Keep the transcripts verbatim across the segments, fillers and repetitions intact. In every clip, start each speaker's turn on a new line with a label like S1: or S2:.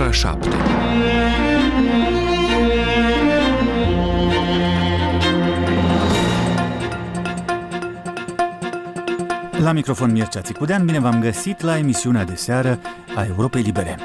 S1: ora șapte.
S2: La microfon Mircea Țicudean, bine v-am găsit la emisiunea de seară a Europei Libere.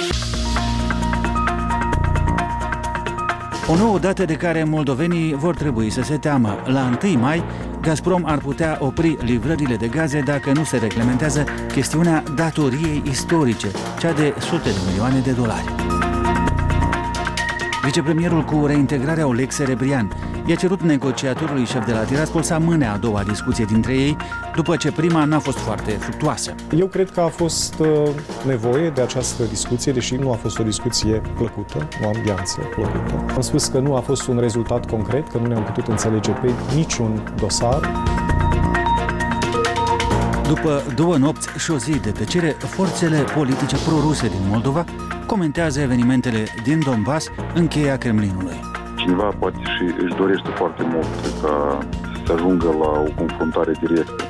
S2: O nouă dată de care moldovenii vor trebui să se teamă. La întâi mai, Gazprom ar putea opri livrările de gaze dacă nu se reglementează chestiunea datoriei istorice, cea de sute de milioane de dolari. Vicepremierul cu reintegrarea Oleg Serebrian i-a cerut negociatorului șef de la Tiraspol să amâne a doua discuție dintre ei, după ce prima n-a fost foarte fructuoasă.
S3: Eu cred că a fost nevoie de această discuție, deși nu a fost o discuție plăcută, o ambianță plăcută. Am spus că nu a fost un rezultat concret, că nu ne-am putut înțelege pe niciun dosar.
S2: După două nopți și o zi de tăcere, forțele politice proruse din Moldova comentează evenimentele din Donbass în cheia Kremlinului.
S4: Cineva poate și își dorește foarte mult ca să se ajungă la o confruntare directă.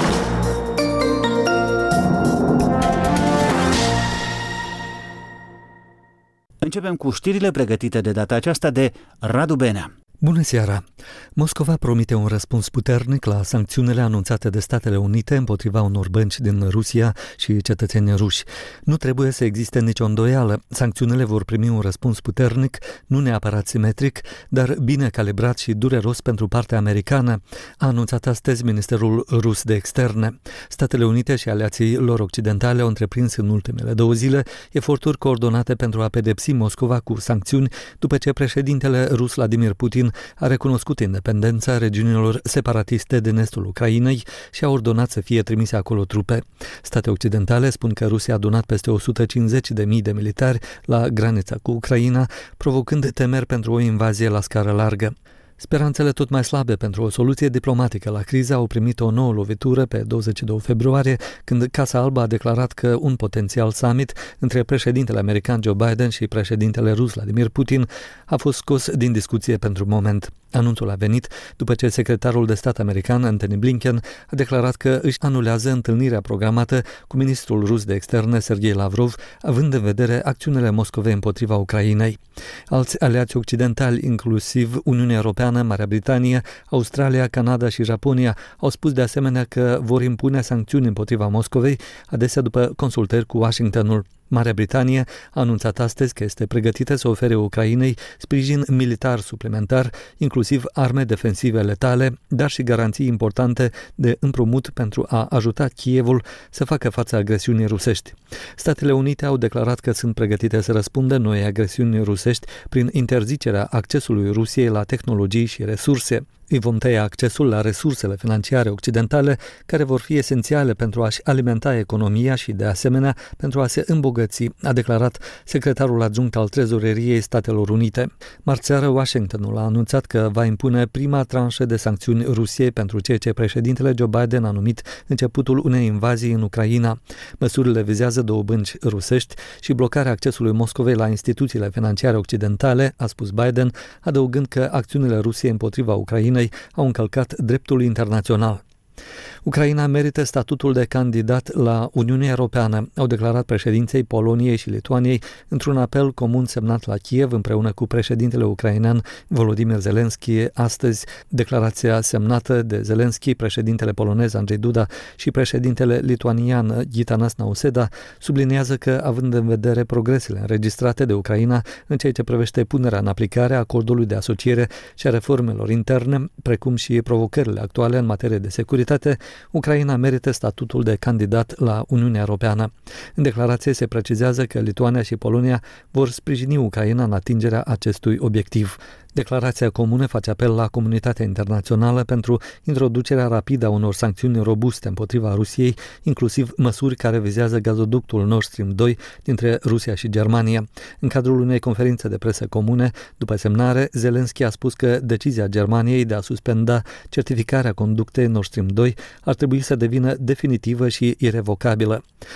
S2: Începem cu știrile pregătite de data aceasta de Radu Benea.
S5: Bună seara! Moscova promite un răspuns puternic la sancțiunile anunțate de Statele Unite împotriva unor bănci din Rusia și cetățeni ruși. Nu trebuie să existe nicio îndoială. Sancțiunile vor primi un răspuns puternic, nu neapărat simetric, dar bine calibrat și dureros pentru partea americană, a anunțat astăzi Ministerul Rus de Externe. Statele Unite și aliații lor occidentale au întreprins în ultimele două zile eforturi coordonate pentru a pedepsi Moscova cu sancțiuni după ce președintele rus Vladimir Putin a recunoscut independența regiunilor separatiste din estul Ucrainei și a ordonat să fie trimise acolo trupe. State occidentale spun că Rusia a adunat peste o sută cincizeci de mii de militari la granița cu Ucraina, provocând temeri pentru o invazie la scară largă. Speranțele tot mai slabe pentru o soluție diplomatică la criză au primit o nouă lovitură pe douăzeci și doi februarie, când Casa Albă a declarat că un potențial summit între președintele american Joe Biden și președintele rus Vladimir Putin a fost scos din discuție pentru moment. Anunțul a venit după ce secretarul de stat american Antony Blinken a declarat că își anulează întâlnirea programată cu ministrul rus de externe Sergei Lavrov, având în vedere acțiunile Moscovei împotriva Ucrainei. Alți aliați occidentali, inclusiv Uniunea Europeană, Marea Britanie, Australia, Canada și Japonia, au spus de asemenea că vor impune sancțiuni împotriva Moscovei, adesea după consultări cu Washingtonul. Marea Britanie a anunțat astăzi că este pregătită să ofere Ucrainei sprijin militar suplimentar, inclusiv arme defensive letale, dar și garanții importante de împrumut pentru a ajuta Kievul să facă față agresiunii rusești. Statele Unite au declarat că sunt pregătite să răspundă noi agresiuni rusești prin interzicerea accesului Rusiei la tehnologii și resurse. Îi vom tăia accesul la resursele financiare occidentale, care vor fi esențiale pentru a-și alimenta economia și, de asemenea, pentru a se îmbogăți, a declarat secretarul adjunct al Trezoreriei Statelor Unite. Marțeară, Washingtonul a anunțat că va impune prima tranșă de sancțiuni Rusiei pentru ceea ce președintele Joe Biden a numit începutul unei invazii în Ucraina. Măsurile vizează două bănci rusești și blocarea accesului Moscovei la instituțiile financiare occidentale, a spus Biden, adăugând că acțiunile Rusiei împotriva Ucrainei au încălcat dreptul internațional. Ucraina merită statutul de candidat la Uniunea Europeană, au declarat președinței Poloniei și Lituaniei într-un apel comun semnat la Kiev împreună cu președintele ucrainean Volodymyr Zelensky astăzi. Declarația semnată de Zelensky, președintele polonez Andrzej Duda și președintele lituanian Gitanas Nauseda subliniază că, având în vedere progresele înregistrate de Ucraina în ceea ce privește punerea în aplicare a acordului de asociere și a reformelor interne, precum și provocările actuale în materie de securitate, Ucraina merită statutul de candidat la Uniunea Europeană. În declarație se precizează că Lituania și Polonia vor sprijini Ucraina în atingerea acestui obiectiv. Declarația comună face apel la comunitatea internațională pentru introducerea rapidă a unor sancțiuni robuste împotriva Rusiei, inclusiv măsuri care vizează gazoductul Nord Stream doi dintre Rusia și Germania. În cadrul unei conferințe de presă comune, după semnare, Zelensky a spus că decizia Germaniei de a suspenda certificarea conductei Nord Stream doi ar trebui să devină definitivă și irevocabilă.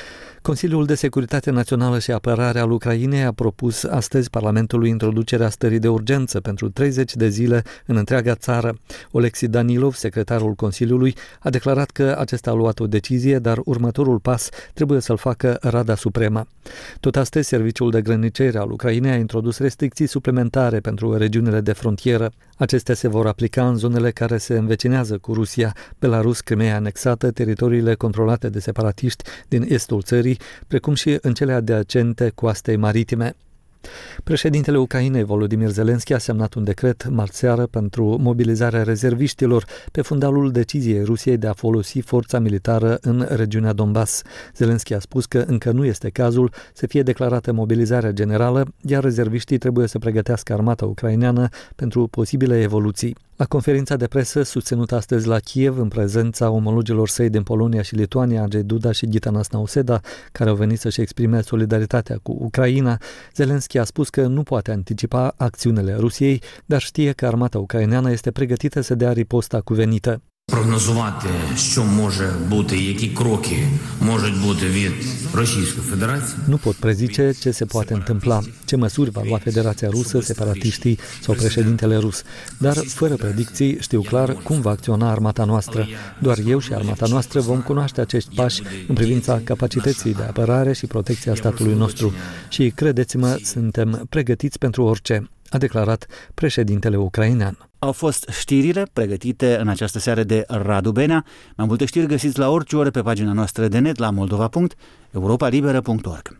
S5: Consiliul de Securitate Națională și Apărare al Ucrainei a propus astăzi Parlamentului introducerea stării de urgență pentru treizeci de zile în întreaga țară. Oleksiy Danilov, secretarul Consiliului, a declarat că acesta a luat o decizie, dar următorul pas trebuie să-l facă Rada Supremă. Tot astăzi, Serviciul de Grăniceri al Ucrainei a introdus restricții suplimentare pentru regiunile de frontieră. Acestea se vor aplica în zonele care se învecinează cu Rusia, Belarus, Crimeea anexată, teritoriile controlate de separatiști din estul țării, precum și în cele adiacente coastei maritime. Președintele Ucrainei, Volodymyr Zelensky, a semnat un decret marți seară pentru mobilizarea rezerviștilor pe fundalul deciziei Rusiei de a folosi forța militară în regiunea Donbass. Zelensky a spus că încă nu este cazul să fie declarată mobilizarea generală, iar rezerviștii trebuie să pregătească armata ucraineană pentru posibile evoluții. La conferința de presă susținută astăzi la Kiev, în prezența omologilor săi din Polonia și Lituania, Andrzej Duda și Gitanas Nauseda, care au venit să-și exprime solidaritatea cu Ucraina, Zelensky a spus că nu poate anticipa acțiunile Rusiei, dar știe că armata ucraineană este pregătită să dea riposta cuvenită.
S1: Прогнозувати, що може бути, які кроки можуть бути від Російської Федерації.
S5: Nu pot prezice ce se poate întâmpla, ce măsuri va lua Federația Rusă, separatiștii sau președintele rus, dar fără predicții știu clar cum va acționa armata noastră. Doar eu și armata noastră vom cunoaște acești pași în privința capacității de apărare și protecția statului nostru și, credeți-mă, suntem pregătiți pentru orice, a declarat președintele ucrainean.
S2: Au fost știrile pregătite în această seară de Radu Benea. Mai multe știri găsiți la orice oră pe pagina noastră de net la moldova punct europa liberă punct org.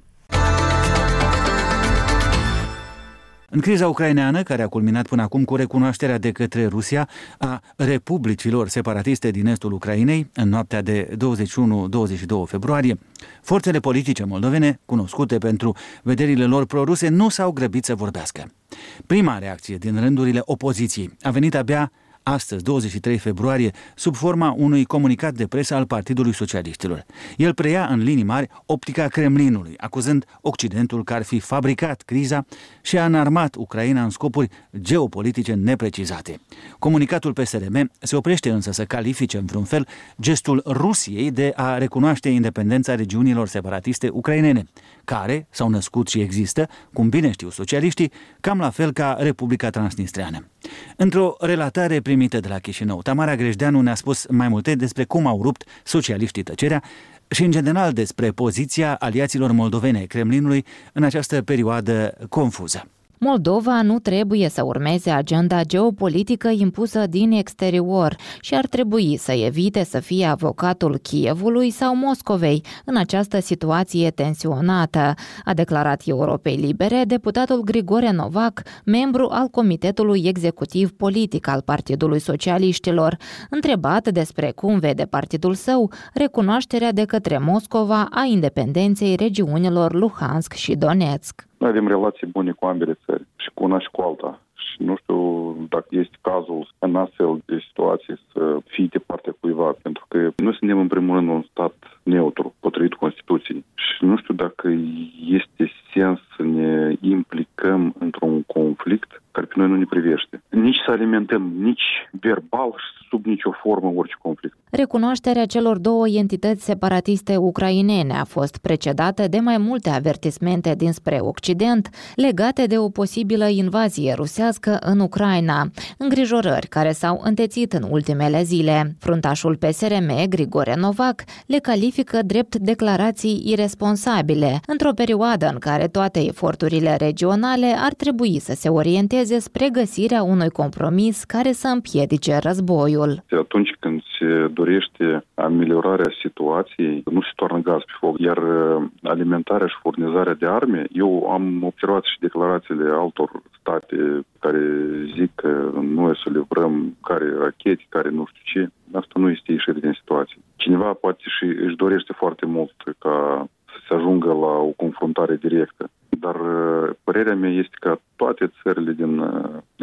S2: În criza ucraineană, care a culminat până acum cu recunoașterea de către Rusia a republicilor separatiste din estul Ucrainei în noaptea de douăzeci și unu douăzeci și doi februarie, forțele politice moldovene, cunoscute pentru vederile lor proruse, nu s-au grăbit să vorbească. Prima reacție din rândurile opoziției a venit abia astăzi, douăzeci și trei februarie, sub forma unui comunicat de presă al Partidului Socialiștilor. El preia în linii mari optica Kremlinului, acuzând Occidentul că ar fi fabricat criza și a înarmat Ucraina în scopuri geopolitice neprecizate. Comunicatul P S R M se oprește însă să califice în vreun fel gestul Rusiei de a recunoaște independența regiunilor separatiste ucrainene, care s-au născut și există, cum bine știu socialiștii, cam la fel ca Republica Transnistreană. Într-o relatare primită de la Chișinău, Tamara Grejdeanu ne-a spus mai multe despre cum au rupt socialiștii tăcerea și, în general, despre poziția aliaților moldovene ai Kremlinului în această perioadă confuză.
S6: Moldova nu trebuie să urmeze agenda geopolitică impusă din exterior și ar trebui să evite să fie avocatul Kievului sau Moscovei în această situație tensionată, a declarat Europei Libere deputatul Grigore Novac, membru al Comitetului Executiv Politic al Partidului Socialiștilor, întrebat despre cum vede partidul său recunoașterea de către Moscova a independenței regiunilor Luhansk și Donetsk.
S4: Noi avem relații bune cu ambele țări, și cu una și cu alta. Și nu știu dacă este cazul în astfel de situații să fii de partea cuiva, pentru că noi suntem în primul rând un stat neutru, potrivit Constituției. Și nu știu dacă este sens să ne implicăm într-un conflict care pe noi nu ne privește. Nici să alimentăm, nici verbal și sub nicio formă orice conflict.
S6: Recunoașterea celor două entități separatiste ucrainene a fost precedată de mai multe avertismente dinspre Occident legate de o posibilă invazie rusească în Ucraina, îngrijorări care s-au întețit în ultimele zile. Fruntașul P S R M, Grigore Novac, le califică drept declarații iresponsabile, într-o perioadă în care toate eforturile regionale ar trebui să se orienteze spre găsirea unui compromis care să împiedice războiul.
S4: Atunci când se dorește ameliorarea situației, nu se toarnă gaz pe foc, iar alimentarea și furnizarea de arme, eu am observat și declarațiile altor state care zic că noi să livrăm care rachete, care nu știu ce. Asta nu este ieșire din situație. Cineva poate și își dorește foarte mult ca să se ajungă la o confruntare directă. Dar părerea mea este că toate țările din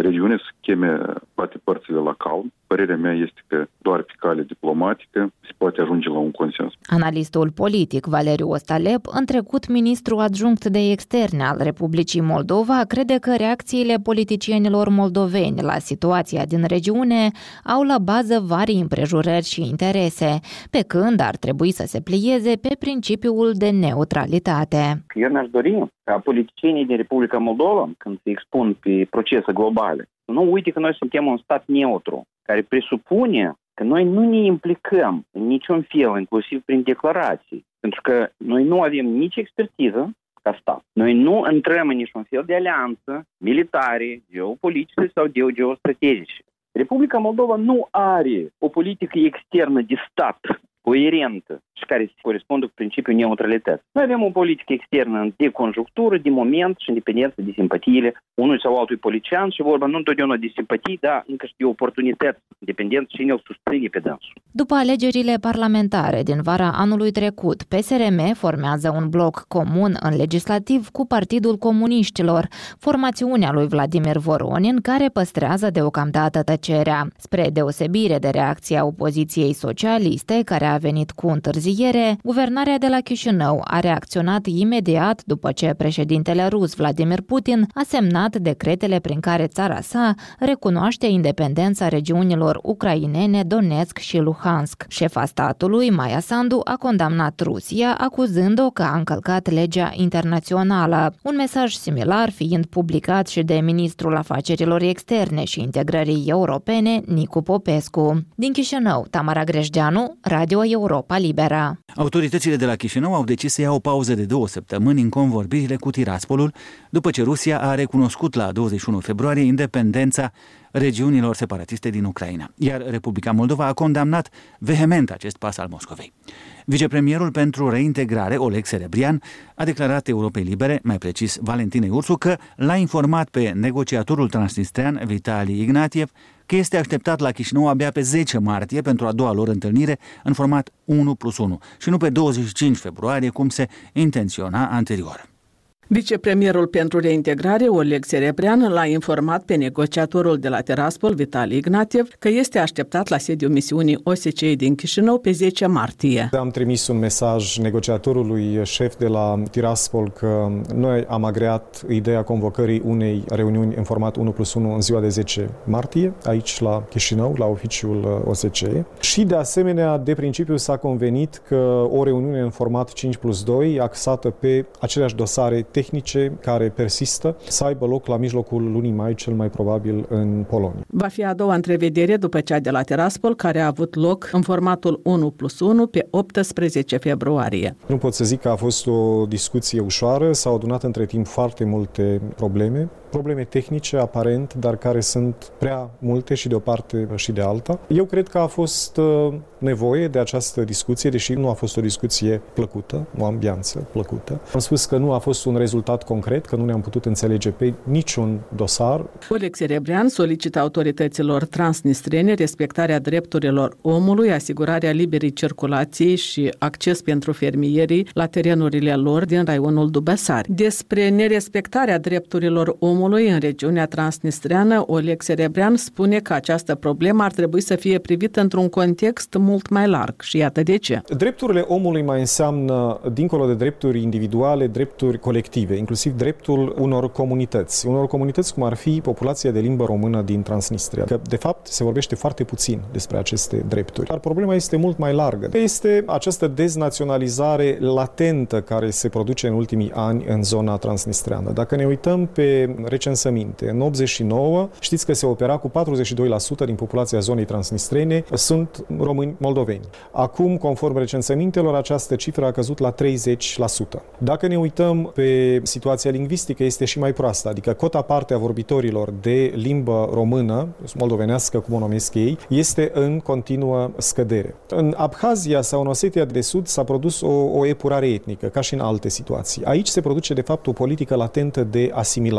S4: regiune să cheme toate părțile la calm. Părerea mea este că doar pe cale diplomatică se poate ajunge la un consens.
S6: Analistul politic Valeriu Ostalep, în trecut ministru adjunct de externe al Republicii Moldova, crede că reacțiile politicienilor moldoveni la situația din regiune au la bază vari împrejurări și interese, pe când ar trebui să se plieze pe principiul de neutralitate.
S7: Eu mi-aș dori ca politicienii din Republica Moldova, când se expun pe procese globale, nu uite că noi suntem un stat neutru, care presupune că noi nu ne implicăm în niciun fel, inclusiv prin declarații, pentru că noi nu avem nici expertiză ca stat. Noi nu intrăm în niciun fel de alianță militare, geopolitice sau geostrategice. Republica Moldova nu are o politică externă de stat coerentă și care corespunde cu principiul neutralității. Noi avem o politică externă de conjunctură, de moment și independență de simpatiile unui sau altui politician și vorba nu întotdeauna de simpatii, dar încă și de oportunități, dependent cine îl susține pe dânsul.
S6: După alegerile parlamentare din vara anului trecut, P S R M formează un bloc comun în legislativ cu Partidul Comuniștilor, formațiunea lui Vladimir Voronin, care păstrează deocamdată tăcerea. Spre deosebire de reacția opoziției socialiste, care a venit cu întârziere, guvernarea de la Chișinău a reacționat imediat după ce președintele rus Vladimir Putin a semnat decretele prin care țara sa recunoaște independența regiunilor ucrainene Donetsk și Luhansk. Șefa statului, Maia Sandu, a condamnat Rusia, acuzând-o că a încălcat legea internațională. Un mesaj similar fiind publicat și de ministrul afacerilor externe și integrării europene, Nicu Popescu. Din Chișinău, Tamara Grejdeanu, Radio Europa Liberă.
S2: Autoritățile de la Chișinău au decis să ia o pauză de două săptămâni în convorbirile cu Tiraspolul, după ce Rusia a recunoscut la douăzeci și unu februarie independența regiunilor separatiste din Ucraina, iar Republica Moldova a condamnat vehement acest pas al Moscovei. Vicepremierul pentru reintegrare, Oleg Serebrian, a declarat Europei Libere, mai precis Valentinei Ursu, că l-a informat pe negociatorul transnistrean Vitali Ignatiev că este așteptat la Chișinău abia pe zece martie pentru a doua lor întâlnire în format unu plus unu și nu pe douăzeci și cinci februarie, cum se intenționa anterior.
S8: Vicepremierul pentru reintegrare, Oleg Serebrian, l-a informat pe negociatorul de la Tiraspol, Vitali Ignatiev, că este așteptat la sediul misiunii O S C E din Chișinău pe zece martie.
S3: Am trimis un mesaj negociatorului șef de la Tiraspol că noi am agreat ideea convocării unei reuniuni în format unu plus unu în ziua de zece martie, aici la Chișinău, la oficiul O S C E. Și de asemenea, de principiu s-a convenit că o reuniune în format cinci plus doi, axată pe aceleași dosare tehnice tehnice care persistă, să aibă loc la mijlocul lunii mai, cel mai probabil în Polonia.
S8: Va fi a doua întrevedere după cea de la Tiraspol, care a avut loc în formatul unu plus unu pe optsprezece februarie.
S3: Nu pot să zic că a fost o discuție ușoară, s-au adunat între timp foarte multe probleme, probleme tehnice aparent, dar care sunt prea multe și de o parte și de alta. Eu cred că a fost nevoie de această discuție, deși nu a fost o discuție plăcută, o ambianță plăcută. Am spus că nu a fost un rezultat concret, că nu ne-am putut înțelege pe niciun dosar.
S8: Oleg Serebrian solicită autorităților transnistrene respectarea drepturilor omului, asigurarea liberei circulației și acces pentru fermierii la terenurile lor din raionul Dubăsari. Despre nerespectarea drepturilor omului în regiunea transnistreană, Oleg Serebrian spune că această problemă ar trebui să fie privită într-un context mult mai larg și iată de ce.
S3: Drepturile omului mai înseamnă, dincolo de drepturi individuale, drepturi colective, inclusiv dreptul unor comunități. Unor comunități cum ar fi populația de limbă română din Transnistria. Că, de fapt, se vorbește foarte puțin despre aceste drepturi. Dar problema este mult mai largă. Este această deznaționalizare latentă care se produce în ultimii ani în zona transnistreană. Dacă ne uităm pe recensăminte, în optzeci și nouă, știți că se opera cu patruzeci și doi la sută din populația zonei transnistrene sunt români moldoveni. Acum, conform recensămintelor, această cifră a căzut la treizeci la sută. Dacă ne uităm pe situația lingvistică, este și mai proastă, adică cota parte a vorbitorilor de limbă română, moldovenească, cum o numesc ei, este în continuă scădere. În Abhazia sau în Osetia de Sud s-a produs o, o epurare etnică, ca și în alte situații. Aici se produce, de fapt, o politică latentă de asimilare, de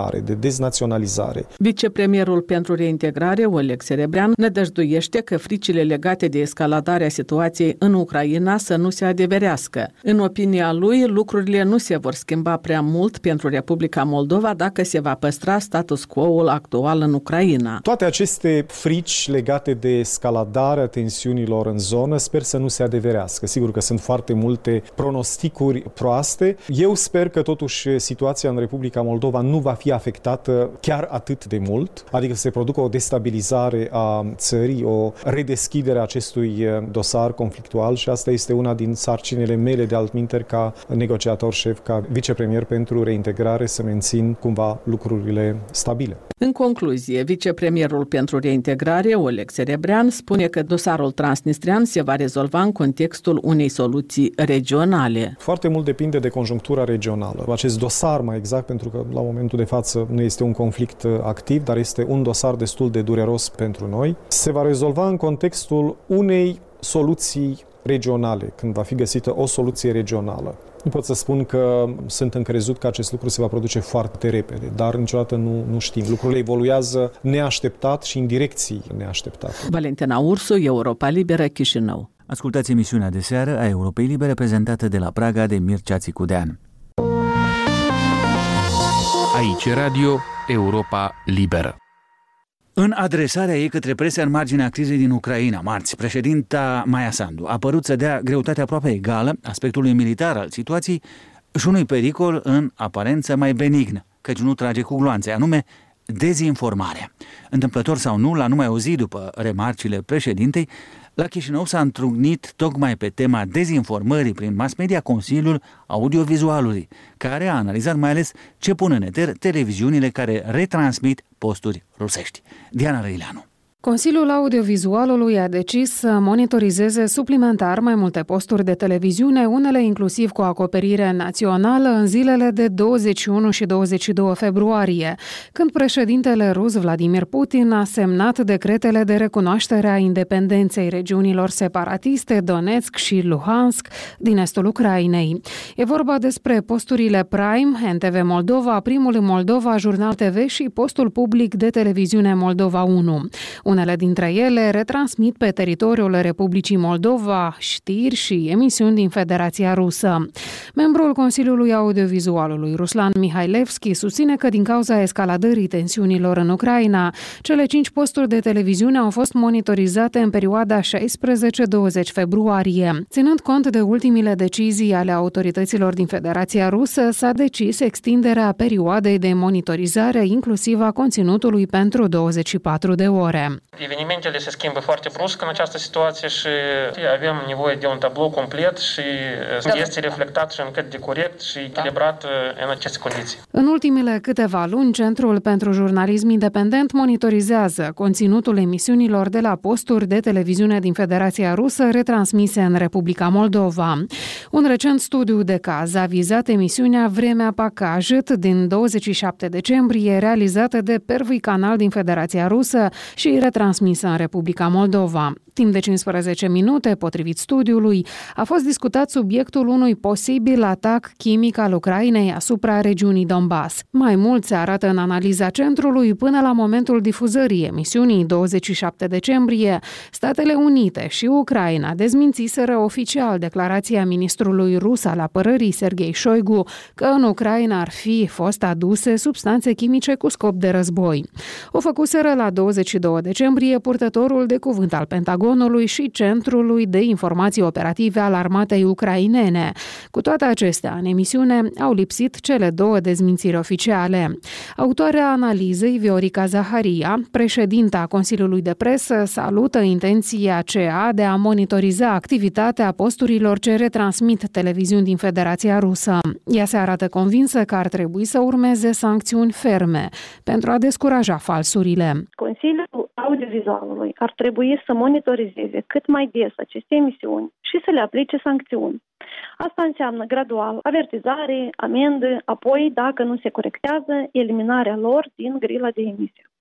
S3: deznaționalizare.
S8: Vicepremierul pentru reintegrare, Oleg Serebrean, nădăjduiește că fricile legate de escaladarea situației în Ucraina să nu se adeverească. În opinia lui, lucrurile nu se vor schimba prea mult pentru Republica Moldova dacă se va păstra status quo-ul actual în Ucraina.
S3: Toate aceste frici legate de escaladarea tensiunilor în zonă sper să nu se adeverească. Sigur că sunt foarte multe pronosticuri proaste. Eu sper că totuși situația în Republica Moldova nu va fi afectată chiar atât de mult, adică să se producă o destabilizare a țării, o redeschidere a acestui dosar conflictual și asta este una din sarcinile mele de altminteri ca negociator șef, ca vicepremier pentru reintegrare, să mențin cumva lucrurile stabile.
S8: În concluzie, vicepremierul pentru reintegrare, Oleg Serebrean, spune că dosarul transnistrian se va rezolva în contextul unei soluții regionale.
S3: Foarte mult depinde de conjunctura regională. Acest dosar, mai exact, pentru că la momentul de față nu este un conflict activ, dar este un dosar destul de dureros pentru noi, se va rezolva în contextul unei soluții regionale, când va fi găsită o soluție regională. Nu pot să spun că sunt încrezut că acest lucru se va produce foarte repede, dar niciodată nu, nu știm. Lucrurile evoluează neașteptat și în direcții neașteptate.
S8: Valentina Ursu, Europa Liberă, Chișinău.
S2: Ascultați emisiunea de seară a Europei Libere, prezentată de la Praga de Mircea Țicudean.
S9: Aici Radio Europa Liberă.
S2: În adresarea ei către presă în marginea crizei din Ucraina, marți, președinta Maia Sandu a părut să dea greutate aproape egală aspectului militar al situației și unui pericol în aparență mai benignă, căci nu trage cu gloanțe, anume dezinformarea. Întâmplător sau nu, la numai o zi după remarcile președintei, la Chișinău s-a întrunit tocmai pe tema dezinformării prin mass media Consiliul Audiovizualului, care a analizat mai ales ce pun în eter televiziunile care retransmit posturi rusești. Diana Răileanu.
S10: Consiliul Audiovizualului a decis să monitorizeze suplimentar mai multe posturi de televiziune, unele inclusiv cu acoperire națională, în zilele de douăzeci și unu și douăzeci și doi februarie, când președintele rus Vladimir Putin a semnat decretele de recunoaștere a independenței regiunilor separatiste Donetsk și Luhansk din estul Ucrainei. E vorba despre posturile Prime, N T V Moldova, Primul Moldova, Jurnal T V și postul public de televiziune Moldova unu. Unele dintre ele retransmit pe teritoriul Republicii Moldova știri și emisiuni din Federația Rusă. Membrul Consiliului Audiovizualului, Ruslan Mihailevski, susține că din cauza escaladării tensiunilor în Ucraina, cele cinci posturi de televiziune au fost monitorizate în perioada șaisprezece douăzeci februarie. Ținând cont de ultimile decizii ale autorităților din Federația Rusă, s-a decis extinderea perioadei de monitorizare, inclusiv a conținutului, pentru douăzeci și patru de ore.
S11: Evenimentele se schimbă foarte brusc în această situație și avem nevoie de un tablou complet și este reflectat și încât de corect și echilibrat în aceste condiții.
S10: În ultimele câteva luni, Centrul pentru Jurnalism Independent monitorizează conținutul emisiunilor de la posturi de televiziune din Federația Rusă retransmise în Republica Moldova. Un recent studiu de caz a vizat emisiunea Vremea Pacajit din douăzeci și șapte decembrie, realizată de Первый canal din Federația Rusă și retransmisă în Republica Moldova. Timp de cincisprezece minute, potrivit studiului, a fost discutat subiectul unui posibil atac chimic al Ucrainei asupra regiunii Donbass. Mai mult se arată în analiza centrului, până la momentul difuzării emisiunii douăzeci și șapte decembrie, Statele Unite și Ucraina dezmințiseră oficial declarația ministrului rus al apărării Sergei Shoigu că în Ucraina ar fi fost aduse substanțe chimice cu scop de război. O făcuseră la douăzeci și doi decembrie purtătorul de cuvânt al Pentagonului și Centrului de Informații Operative al Armatei Ucrainene. Cu toate acestea, în emisiune au lipsit cele două dezmințiri oficiale. Autoarea analizei, Viorica Zaharia, președinta Consiliului de Presă, salută intenția C E A de a monitoriza activitatea posturilor ce retransmit televiziuni din Federația Rusă. Ea se arată convinsă că ar trebui să urmeze sancțiuni ferme pentru a descuraja falsurile.
S12: Consiliul Audiovizualului ar trebui să monitorizeze cât mai des aceste emisiuni și să le aplice sancțiuni. Asta înseamnă gradual avertizare, amendă, apoi, dacă nu se corectează, eliminarea lor din grila de emisie.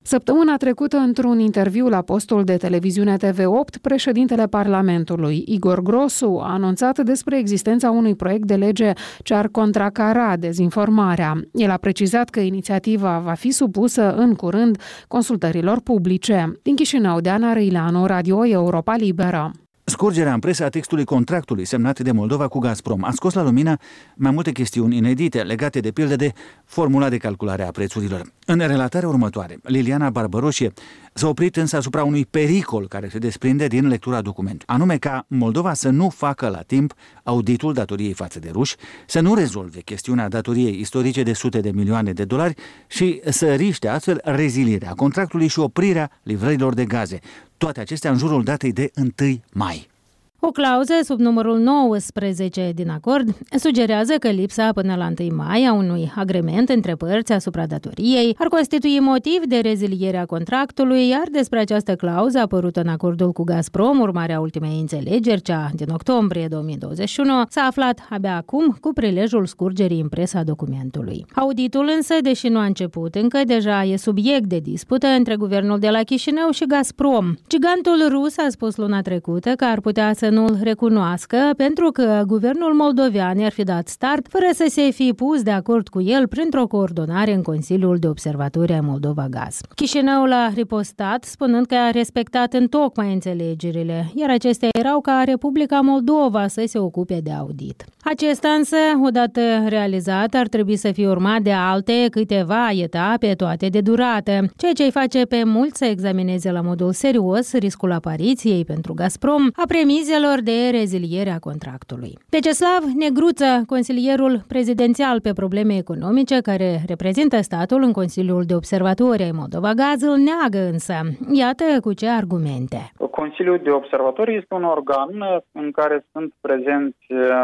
S10: Săptămâna trecută, într-un interviu la postul de televiziune T V opt, președintele Parlamentului, Igor Grosu, a anunțat despre existența unui proiect de lege ce ar contracara dezinformarea. El a precizat că inițiativa va fi supusă în curând consultărilor publice. Din Chișinău, Deana Răileanu, Radio Europa Liberă.
S2: Scurgerea în presă a textului contractului semnat de Moldova cu Gazprom a scos la lumină mai multe chestiuni inedite, legate de pildă de formula de calculare a prețurilor. În relatarea următoare, Liliana Barbăroșie s-a oprit însă asupra unui pericol care se desprinde din lectura documentului, anume ca Moldova să nu facă la timp auditul datoriei față de ruși, să nu rezolve chestiunea datoriei istorice de sute de milioane de dolari și să riște astfel rezilierea contractului și oprirea livrărilor de gaze. Toate acestea în jurul datei de întâi mai.
S13: O clauză sub numărul nouăsprezece din acord sugerează că lipsa până la întâi mai a unui agrement între părți asupra datoriei ar constitui motiv de reziliere a contractului, iar despre această clauză apărută în acordul cu Gazprom, urmarea ultimei înțelegeri, cea din octombrie două mii douăzeci și unu, s-a aflat abia acum cu prilejul scurgerii în presa documentului. Auditul însă, deși nu a început încă, deja e subiect de dispută între guvernul de la Chișinău și Gazprom. Gigantul rus a spus luna trecută că ar putea să nu-l recunoască pentru că guvernul moldovean i-ar fi dat start fără să se fi pus de acord cu el printr-o coordonare în Consiliul de Observatori ai Moldova Gaz. Chișinăul a ripostat spunând că a respectat întocmai înțelegerile, iar acestea erau ca Republica Moldova să se ocupe de audit. Acesta însă, odată realizat, ar trebui să fie urmat de alte câteva etape, toate de durată, ceea ce îi face pe mulți să examineze la modul serios riscul apariției pentru Gazprom a premizelor de reziliere a contractului. Vyacheslav Negruță, consilierul prezidențial pe probleme economice care reprezintă statul în Consiliul de Observatori ai Moldova Gaz, îl neagă însă. Iată cu ce argumente.
S7: Consiliul de Observatori este un organ în care sunt prezenți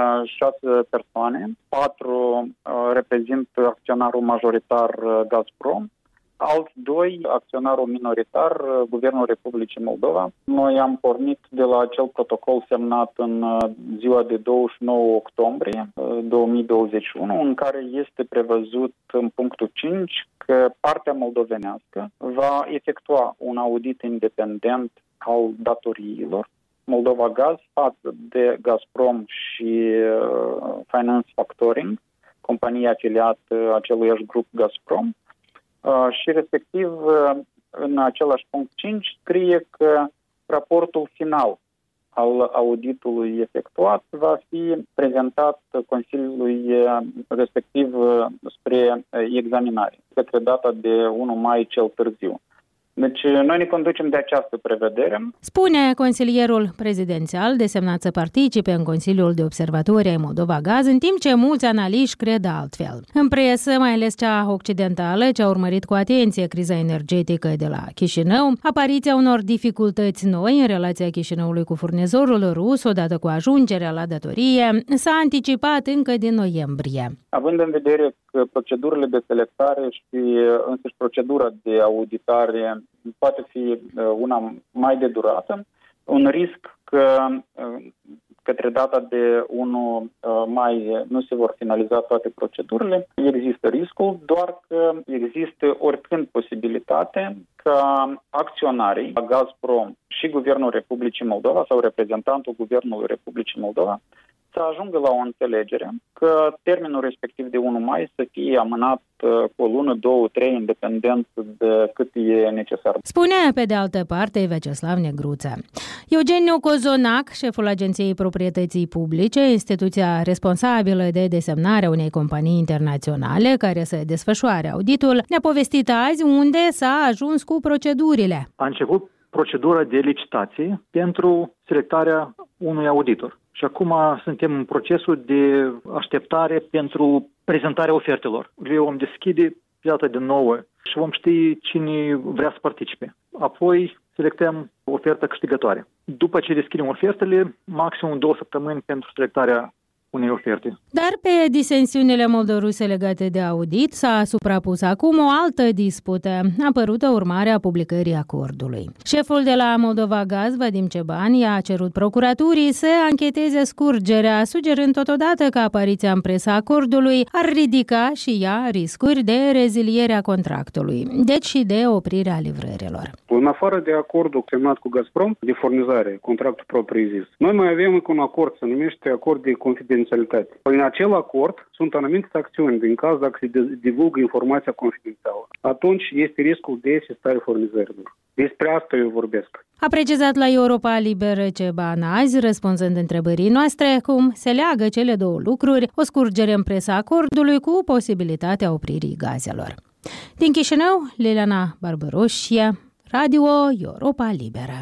S7: șase persoane, patru reprezintă acționarul majoritar Gazprom, alți doi, acționarul minoritar, Guvernul Republicii Moldova. Noi am pornit de la acel protocol semnat în ziua de douăzeci și nouă octombrie două mii douăzeci și unu, în care este prevăzut în punctul cinci că partea moldovenească va efectua un audit independent al datoriilor Moldova Gaz față de Gazprom și Finance Factoring, compania afiliată aceluiași grup Gazprom. Uh, și respectiv în același punct cinci scrie că raportul final al auditului efectuat va fi prezentat Consiliului respectiv spre examinare, către data de unu mai cel târziu. Deci noi ne conducem de această prevedere.
S13: Spune consilierul prezidențial desemnat să participe în Consiliul de Observatori ai Moldova Gaz, în timp ce mulți analiști cred altfel. În presă, mai ales cea occidentală, ce a urmărit cu atenție criza energetică de la Chișinău, apariția unor dificultăți noi în relația Chișinăului cu furnizorul rus, odată cu ajungerea la datorie, s-a anticipat încă din noiembrie.
S7: Având în vedere că procedurile de selectare și însăși procedura de auditare poate fi una mai de durată, un risc că către data de unu mai nu se vor finaliza toate procedurile. Există riscul, doar că există oricând posibilitate ca acționarii Gazprom și Guvernul Republicii Moldova sau reprezentantul Guvernului Republicii Moldova să ajungă la o înțelegere că termenul respectiv de unu mai să fie amânat cu o lună, două, trei, independent de cât e necesar.
S13: Spune pe de altă parte Vyacheslav Negruță. Eugeniu Cozonac, șeful Agenției Proprietății Publice, instituția responsabilă de desemnarea unei companii internaționale care să desfășoare auditul, ne-a povestit azi unde s-a ajuns cu procedurile.
S14: A început procedura de licitație pentru selectarea unui auditor. Și acum suntem în procesul de așteptare pentru prezentarea ofertelor. Le vom deschide pe data de nouă și vom ști cine vrea să participe. Apoi selectăm oferta câștigătoare. După ce deschidem ofertele, maximum două săptămâni pentru selectarea unei oferte.
S13: Dar pe disensiunile moldoruse legate de audit s-a suprapus acum o altă dispută, apărută urmare a publicării acordului. Șeful de la Moldova Gaz, Vadim Cebani, a cerut procuraturii să ancheteze scurgerea, sugerând totodată că apariția în presa acordului ar ridica și ea riscuri de reziliere a contractului, deci și de oprirea livrărilor.
S15: În afară de acordul semnat cu Gazprom de furnizare, contractul propriu-zis, noi mai avem încă un acord, se numește acord de confidențialitate. În acel acord sunt anumite sancțiuni din caz dacă se divulgă informația confidențială. Atunci este riscul de cesarea furnizărilor. Despre asta eu vorbesc.
S13: A precizat la Europa Liberă Ceban azi, răspunzând întrebării noastre, cum se leagă cele două lucruri, o scurgere în presa acordului cu posibilitatea opririi gazelor. Din Chișinău, Liliana Barbaroșie, Radio Europa Liberă.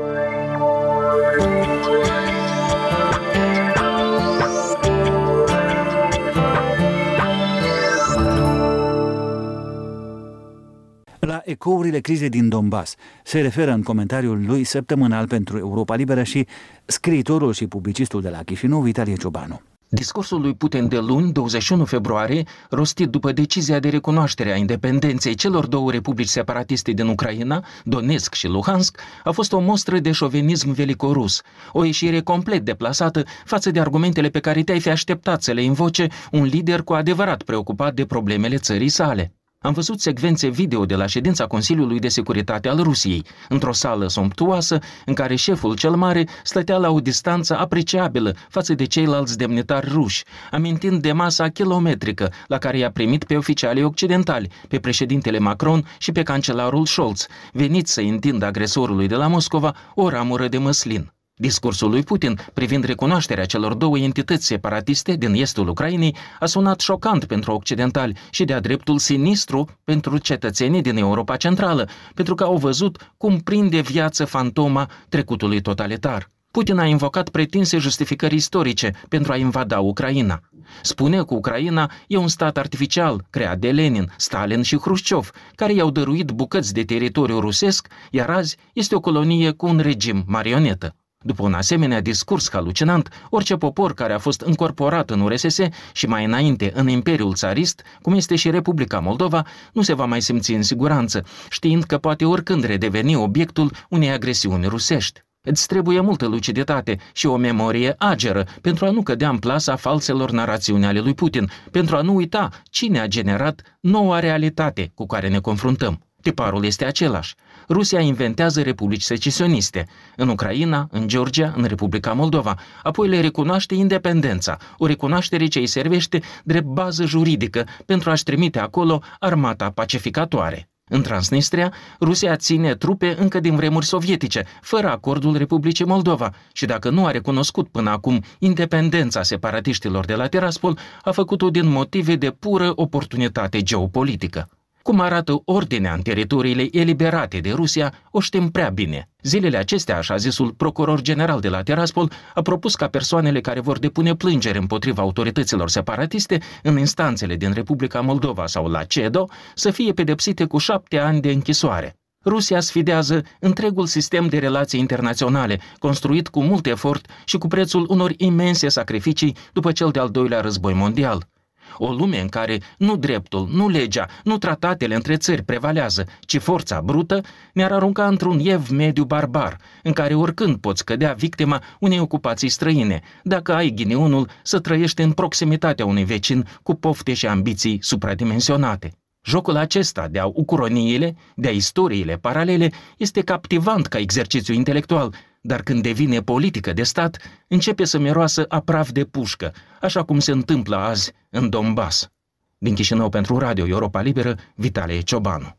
S2: La ecourile crizei din Donbass se referă în comentariul lui săptămânal pentru Europa Liberă și scriitorul și publicistul de la Chișinău, Vitalie Ciobanu.
S16: Discursul lui Putin de luni, douăzeci și unu februarie, rostit după decizia de recunoaștere a independenței celor două republici separatiste din Ucraina, Donetsk și Luhansk, a fost o mostră de șovinism velicorus, o ieșire complet deplasată față de argumentele pe care te-ai fi așteptat să le invoce un lider cu adevărat preocupat de problemele țării sale. Am văzut secvențe video de la ședința Consiliului de Securitate al Rusiei, într-o sală somptuoasă în care șeful cel mare stătea la o distanță apreciabilă față de ceilalți demnitari ruși, amintind de masa kilometrică la care i-a primit pe oficialii occidentali, pe președintele Macron și pe cancelarul Scholz, veniți să întindă agresorului de la Moscova o ramură de măslin. Discursul lui Putin privind recunoașterea celor două entități separatiste din estul Ucrainei a sunat șocant pentru occidentali și de-a dreptul sinistru pentru cetățenii din Europa Centrală, pentru că au văzut cum prinde viață fantoma trecutului totalitar. Putin a invocat pretinse justificări istorice pentru a invada Ucraina. Spune că Ucraina e un stat artificial creat de Lenin, Stalin și Hrușciov, care i-au dăruit bucăți de teritoriu rusesc, iar azi este o colonie cu un regim marionetă. După un asemenea discurs halucinant, orice popor care a fost încorporat în U R S S și mai înainte în Imperiul Țarist, cum este și Republica Moldova, nu se va mai simți în siguranță, știind că poate oricând redeveni obiectul unei agresiuni rusești. Îți trebuie multă luciditate și o memorie ageră pentru a nu cădea în plasa falselor narațiuni ale lui Putin, pentru a nu uita cine a generat noua realitate cu care ne confruntăm. Tiparul este același. Rusia inventează republici secesioniste, în Ucraina, în Georgia, în Republica Moldova, apoi le recunoaște independența, o recunoaștere ce îi servește drept bază juridică pentru a-și trimite acolo armata pacificatoare. În Transnistria, Rusia ține trupe încă din vremuri sovietice, fără acordul Republicii Moldova și dacă nu a recunoscut până acum independența separatiștilor de la Tiraspol, a făcut-o din motive de pură oportunitate geopolitică. Cum arată ordinea în teritoriile eliberate de Rusia, o știm prea bine. Zilele acestea, așa zisul procuror general de la Tiraspol a propus ca persoanele care vor depune plângeri împotriva autorităților separatiste în instanțele din Republica Moldova sau la CEDO să fie pedepsite cu șapte ani de închisoare. Rusia sfidează întregul sistem de relații internaționale, construit cu mult efort și cu prețul unor imense sacrificii după cel de-al doilea război mondial. O lume în care nu dreptul, nu legea, nu tratatele între țări prevalează, ci forța brută, ne-ar arunca într-un ev mediu barbar, în care oricând poți cădea victima unei ocupații străine, dacă ai ghinionul să trăiești în proximitatea unui vecin cu pofte și ambiții supradimensionate. Jocul acesta de a ucroniile, de a istoriile paralele, este captivant ca exercițiu intelectual, dar când devine politică de stat, începe să miroasă a praf de pușcă, așa cum se întâmplă azi în Donbass. Din Chișinău pentru Radio Europa Liberă, Vitalie Ciobanu.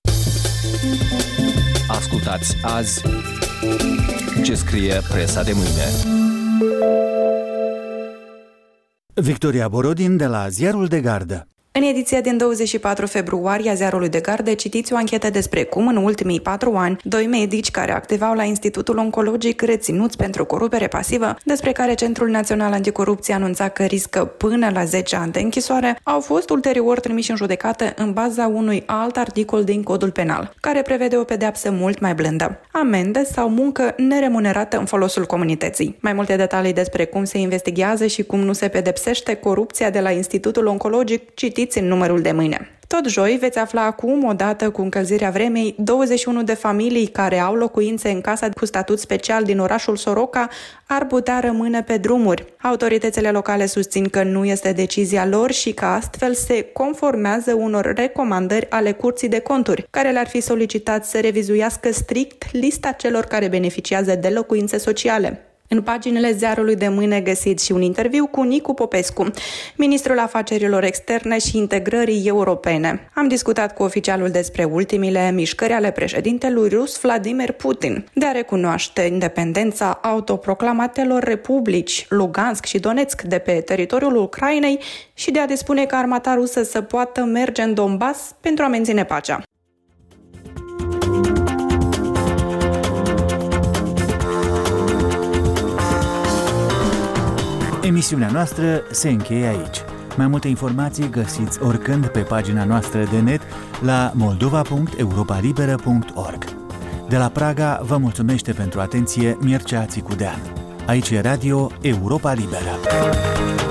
S9: Ascultați azi ce scrie presa de mâine.
S2: Victoria Borodin de la Ziarul de Gardă.
S17: În ediția din douăzeci și patru februarie a Ziarului de Gardă citiți o anchetă despre cum în ultimii patru ani doi medici care activau la Institutul Oncologic reținuți pentru corupere pasivă, despre care Centrul Național Anticorupție anunța că riscă până la zece ani de închisoare, au fost ulterior trimiși în judecată în baza unui alt articol din Codul Penal, care prevede o pedeapsă mult mai blândă: amendă sau muncă neremunerată în folosul comunității. Mai multe detalii despre cum se investigează și cum nu se pedepsește corupția de la Institutul Oncologic citiți în numărul de mâine. Tot joi veți afla acum, odată cu încălzirea vremii, douăzeci și unu de familii care au locuințe în casa cu statut special din orașul Soroca ar putea rămâne pe drumuri. Autoritățile locale susțin că nu este decizia lor și că astfel se conformează unor recomandări ale Curții de Conturi, care le-ar fi solicitat să revizuiască strict lista celor care beneficiază de locuințe sociale. În paginile Ziarului de mâine găsiți și un interviu cu Nicu Popescu, ministrul afacerilor externe și integrării europene. Am discutat cu oficialul despre ultimile mișcări ale președintelui rus Vladimir Putin de a recunoaște independența autoproclamatelor republici Lugansk și Donetsk de pe teritoriul Ucrainei și de a dispune ca armata rusă să poată merge în Donbass pentru a menține pacea.
S2: Emisiunea noastră se încheie aici. Mai multe informații găsiți oricând pe pagina noastră de net la moldova punct europa liberă punct org. De la Praga vă mulțumește pentru atenție Mircea Țicudean. Aici e Radio Europa Liberă.